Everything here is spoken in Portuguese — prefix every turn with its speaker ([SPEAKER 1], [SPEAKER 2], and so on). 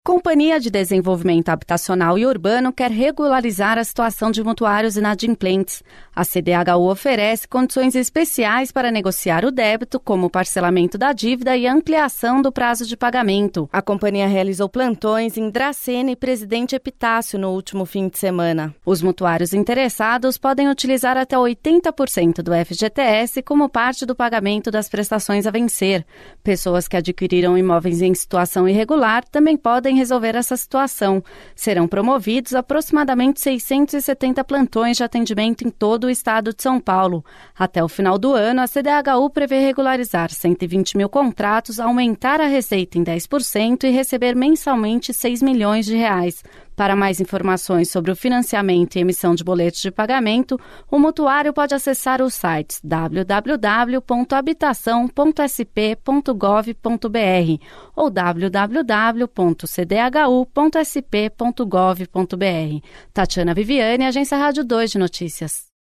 [SPEAKER 1] Companhia de Desenvolvimento Habitacional e Urbano quer regularizar a situação de mutuários inadimplentes. A CDHU oferece condições especiais para negociar o débito, como o parcelamento da dívida e a ampliação do prazo de pagamento. A companhia realizou plantões em Dracena e Presidente Epitácio no último fim de semana. Os mutuários interessados podem utilizar até 80% do FGTS como parte do pagamento das prestações a vencer. Pessoas que adquiriram imóveis em situação irregular também podem resolver essa situação. Serão promovidos aproximadamente 670 plantões de atendimento em todo o estado de São Paulo. Até o final do ano, a CDHU prevê regularizar 120 mil contratos, aumentar a receita em 10% e receber mensalmente 6 milhões de reais. Para mais informações sobre o financiamento e emissão de boletos de pagamento, o mutuário pode acessar os sites www.habitação.sp.gov.br ou www.cdhu.sp.gov.br. Tatiana Viviane, Agência Rádio 2 de Notícias.